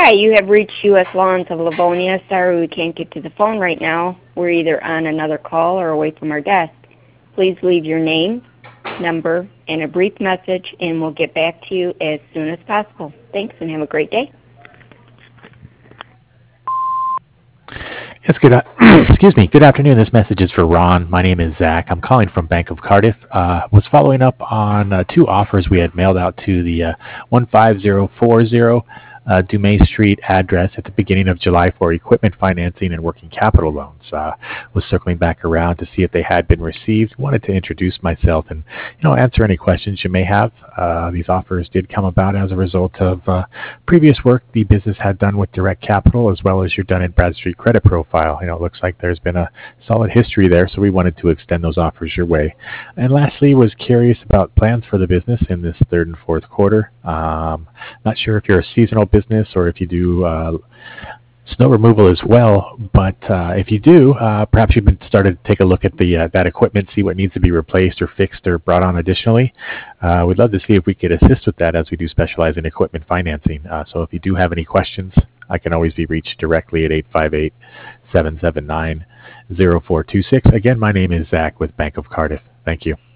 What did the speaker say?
Hi, you have reached U.S. Lawns of Livonia. Sorry we can't get to the phone right now. We're either on another call or away from our desk. Please leave your name, number, and a brief message, and we'll get back to you as soon as possible. Thanks, and have a great day. Yes, excuse me. Good afternoon. This message is for Ron. My name is Zach. I'm calling from Bank of Cardiff. Was following up on two offers we had mailed out to the 15040 Dumais Street address at the beginning of July for equipment financing and working capital loans. Was circling back around to see if they had been received. Wanted to introduce myself and answer any questions you may have. These offers did come about as a result of previous work the business had done with Direct Capital, as well as your Dun & Bradstreet credit profile. It looks like there's been a solid history there, so we wanted to extend those offers your way. And lastly, was curious about plans for the business in this third and fourth quarter. Not sure if you're a seasonal business or if you do snow removal as well, but if you do, perhaps you've been started to take a look at the that equipment, see what needs to be replaced or fixed or brought on additionally. We'd love to see if we could assist with that, as we do specialize in equipment financing. So if you do have any questions, I can always be reached directly at 858-779-0426. Again, my name is Zach with Bank of Cardiff. Thank you.